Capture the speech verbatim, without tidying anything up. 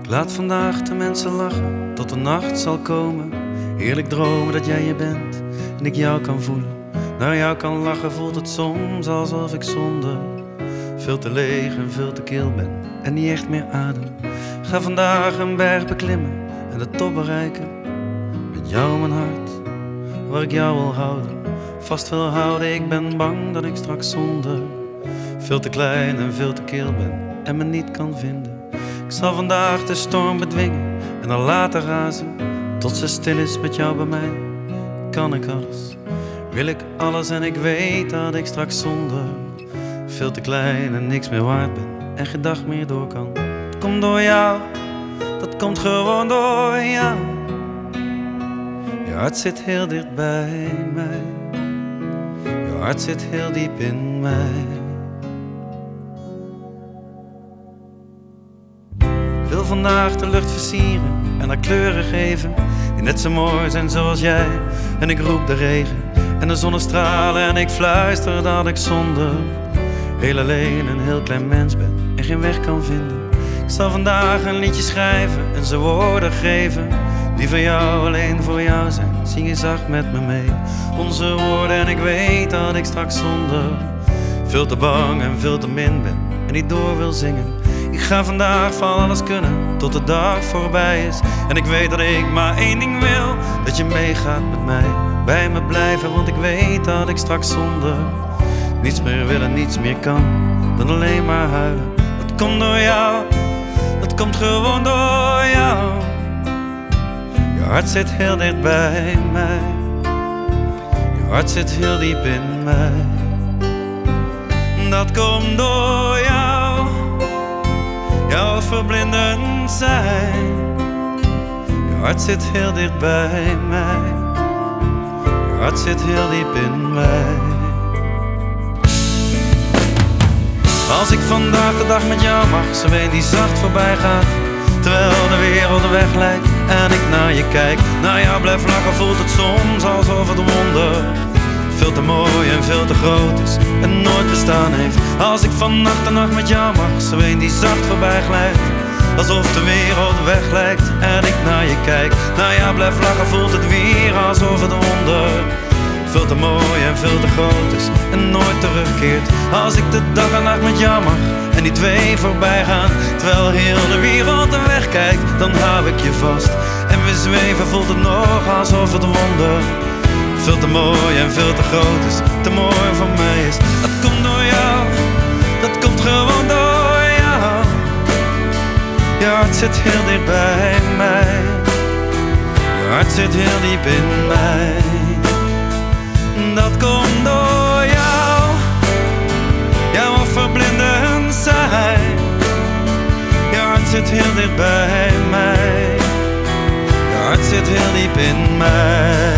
Laat vandaag de mensen lachen tot de nacht zal komen. Heerlijk dromen dat jij je bent en ik jou kan voelen. Naar jou kan lachen voelt het soms alsof ik zonder veel te leeg en veel te kil ben en niet echt meer adem. Ga vandaag een berg beklimmen en de top bereiken. Met jou mijn hart, waar ik jou wil houden. Vast wil houden, ik ben bang dat ik straks zonder veel te klein en veel te kil ben en me niet kan vinden. Ik zal vandaag de storm bedwingen en dan laten razen. Tot ze stil is met jou bij mij, kan ik alles. Wil ik alles en ik weet dat ik straks zonder veel te klein en niks meer waard ben en geen dag meer door kan. Het komt door jou, dat komt gewoon door jou. Je hart zit heel dicht bij mij. Je hart zit heel diep in mij. Ik wil vandaag de lucht versieren en haar kleuren geven die net zo mooi zijn zoals jij. En ik roep de regen en de zonnestralen en ik fluister dat ik zonder heel alleen een heel klein mens ben en geen weg kan vinden. Ik zal vandaag een liedje schrijven en ze woorden geven die van jou alleen voor jou zijn. Zing je zacht met me mee onze woorden en ik weet dat ik straks zonder veel te bang en veel te min ben en niet door wil zingen. Ik ga vandaag van alles kunnen tot de dag voorbij is. En ik weet dat ik maar één ding wil, dat je meegaat met mij, bij me blijven. Want ik weet dat ik straks zonder niets meer wil en niets meer kan dan alleen maar huilen. Dat komt door jou, dat komt gewoon door jou. Je hart zit heel dicht bij mij. Je hart zit heel diep in mij. Dat komt door jou. Jouw verblindend zijn. Je hart zit heel dicht bij mij. Je hart zit heel diep in mij. Als ik vandaag de dag met jou mag, zo een die zacht voorbij gaat, terwijl de wereld de weg lijkt en ik naar je kijk. Naar jou blijf lachen voelt het soms alsof het wonder veel te mooi en veel te groot is en nooit bestaan heeft. Als ik vannacht de nacht met jou mag, zo een die zacht voorbij glijdt, alsof de wereld weg lijkt en ik naar je kijk. Naar jou blijf lachen voelt het weer alsof het wonder veel te mooi en veel te groot is en nooit terugkeert. Als ik de dag en nacht met jou mag en die twee voorbij gaan, terwijl heel de wereld de weg kijkt, dan hou ik je vast en we zweven voelt het nog alsof het wonder veel te mooi en veel te groot is, te mooi voor mij is. Dat komt door jou, dat komt gewoon door jou. Je hart zit heel dicht bij mij. Je hart zit heel diep in mij. Dat komt door jou. Jouw verblindend zijn. Je hart zit heel dicht bij mij. Je hart zit heel diep in mij.